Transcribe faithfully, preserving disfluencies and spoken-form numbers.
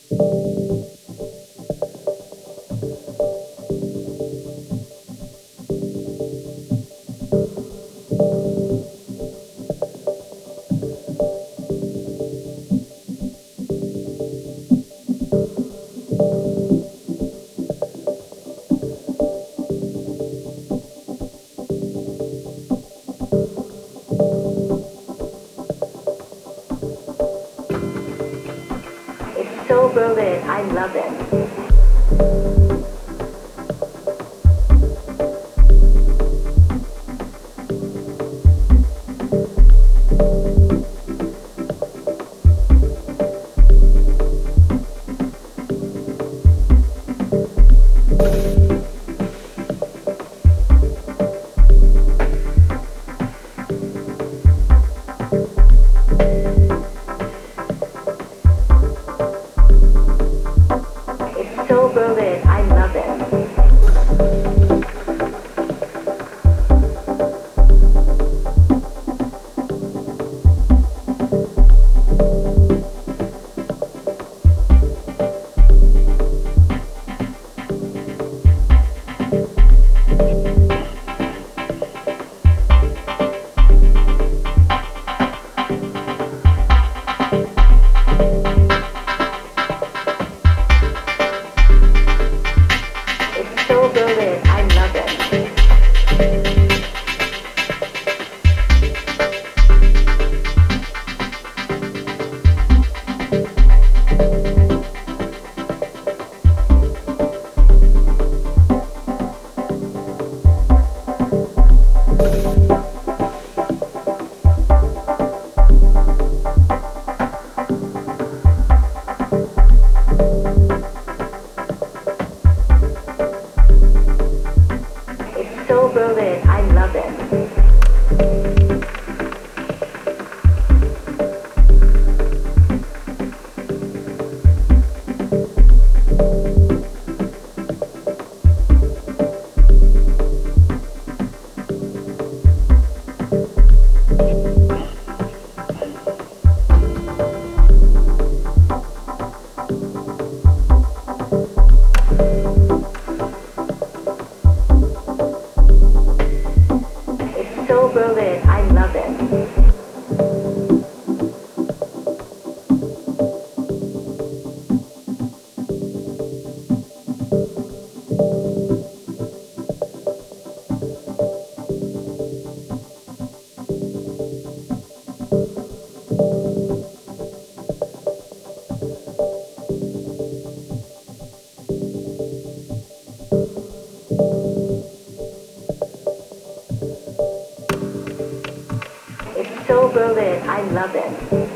It's so Berlin, I love it. It's so Berlin, I love it. It's so Berlin, I love it. It's so Berlin, I love it. It's so Berlin, I love it. It's so Berlin, I love it.